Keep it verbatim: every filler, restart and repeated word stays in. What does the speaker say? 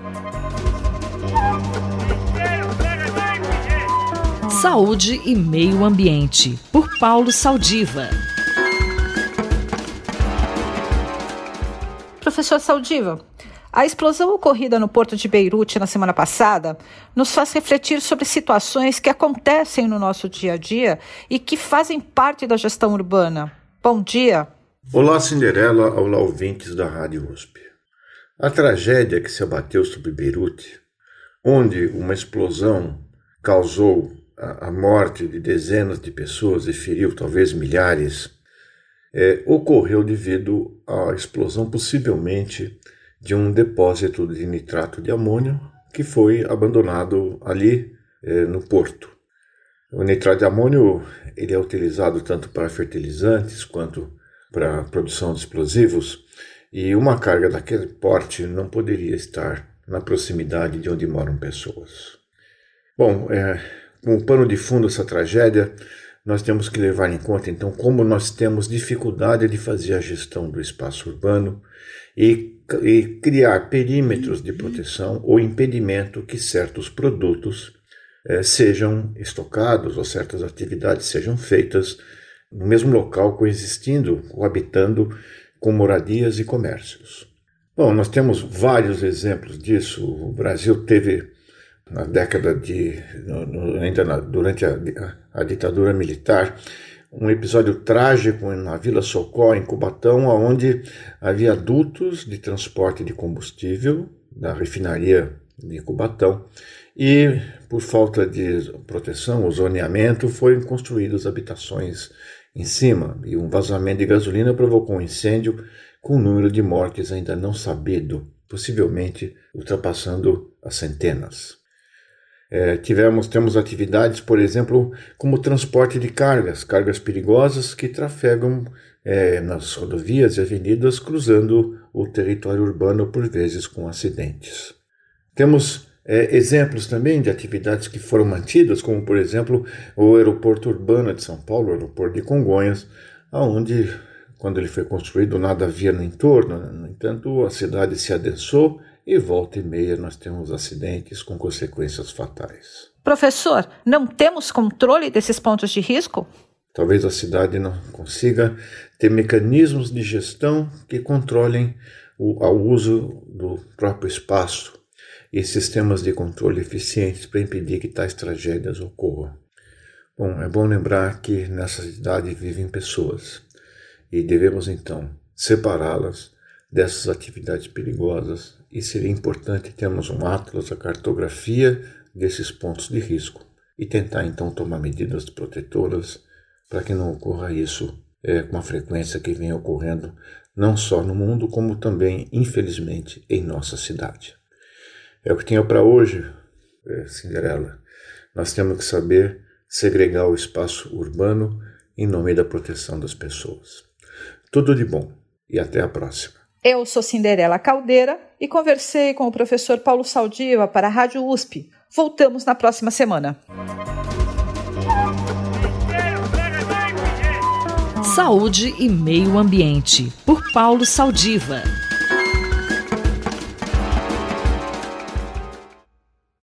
Saúde e Meio Ambiente, por Paulo Saldiva. Professor Saldiva, a explosão ocorrida no porto de Beirute na semana passada nos faz refletir sobre situações que acontecem no nosso dia a dia e que fazem parte da gestão urbana. Bom dia. Olá, Cinderela, olá, ouvintes da Rádio U S P. A tragédia que se abateu sobre Beirute, onde uma explosão causou a morte de dezenas de pessoas e feriu talvez milhares, é, ocorreu devido à explosão possivelmente de um depósito de nitrato de amônio que foi abandonado ali é, no porto. O nitrato de amônio ele é utilizado tanto para fertilizantes quanto para a produção de explosivos, e uma carga daquele porte não poderia estar na proximidade de onde moram pessoas. Bom, é, com o pano de fundo dessa tragédia, nós temos que levar em conta, então, como nós temos dificuldade de fazer a gestão do espaço urbano e, e criar perímetros de proteção ou impedimento que certos produtos eh, sejam estocados ou certas atividades sejam feitas no mesmo local, coexistindo, coabitando com moradias e comércios. Bom, nós temos vários exemplos disso. O Brasil teve, na década de, no, no, ainda na, durante a, a ditadura militar, um episódio trágico na Vila Socó, em Cubatão, onde havia dutos de transporte de combustível da refinaria de Cubatão e, por falta de proteção, o zoneamento, foram construídas habitações em cima e um vazamento de gasolina provocou um incêndio com um número de mortes ainda não sabido, possivelmente ultrapassando as centenas. É, tivemos, temos atividades, por exemplo, como o transporte de cargas, cargas perigosas que trafegam é, nas rodovias e avenidas, cruzando o território urbano, por vezes com acidentes. Temos é, exemplos também de atividades que foram mantidas, como, por exemplo, o aeroporto urbano de São Paulo, o aeroporto de Congonhas, onde, quando ele foi construído, nada havia no entorno. No entanto, a cidade se adensou, e volta e meia nós temos acidentes com consequências fatais. Professor, não temos controle desses pontos de risco? Talvez a cidade não consiga ter mecanismos de gestão que controlem o ao uso do próprio espaço e sistemas de controle eficientes para impedir que tais tragédias ocorram. Bom, é bom lembrar que nessa cidade vivem pessoas e devemos então separá-las dessas atividades perigosas, e seria importante termos um atlas, a cartografia desses pontos de risco e tentar então tomar medidas protetoras para que não ocorra isso é, com a frequência que vem ocorrendo não só no mundo, como também, infelizmente, em nossa cidade. É o que tenho para hoje, é, Cinderela. Nós temos que saber segregar o espaço urbano em nome da proteção das pessoas. Tudo de bom e até a próxima. Eu sou Cinderela Caldeira e conversei com o professor Paulo Saldiva para a Rádio U S P. Voltamos na próxima semana. Saúde e Meio Ambiente, por Paulo Saldiva.